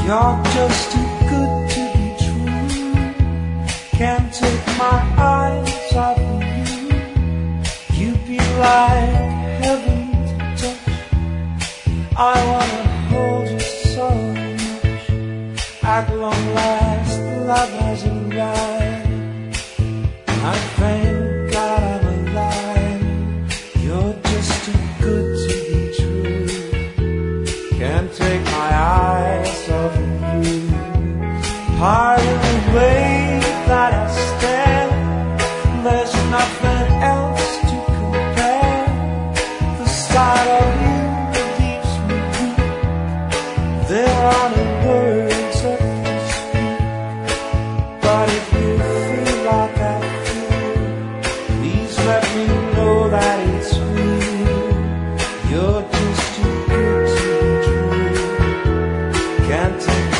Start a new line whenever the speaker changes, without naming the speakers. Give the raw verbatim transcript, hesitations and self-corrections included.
You're just too good to be true. Can't take my eyes off of you. You'd be like heaven to touch. I wanna hold you so much. At long last, love has arrived. I thank God I'm alive. You're just too good to be true. Can't take my eyes off of you. Part of the way that I stand, there's nothing else to compare. The sight of you leaves me weak. There are no words that can speak. But if you feel like I feel, please let me know that it's real. You're just too good to be true. Can't take